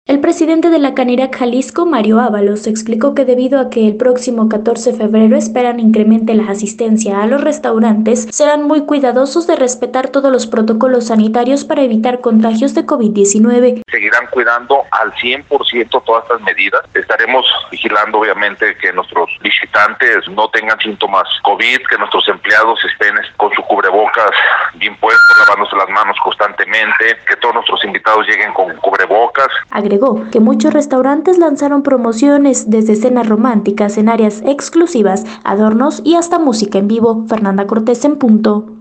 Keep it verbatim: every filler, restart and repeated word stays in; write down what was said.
El presidente de la Canirac Jalisco, Mario Ábalos, explicó que debido a que el próximo catorce de febrero esperan incremente la asistencia a los restaurantes, serán muy cuidadosos de respetar todos los protocolos sanitarios para evitar contagios de COVID diecinueve. Seguirán cuidando al cien por ciento todas estas medidas. Estaremos vigilando, obviamente, que nuestros visitantes no tengan síntomas COVID, que nuestros empleados estén con su cubrebocas bien puesto, lavándose las manos constantemente, que todos nuestros invitados lleguen con cubrebocas. Agregó que muchos restaurantes lanzaron promociones desde cenas románticas en áreas exclusivas, adornos y hasta música en vivo. Fernanda Cortés en punto.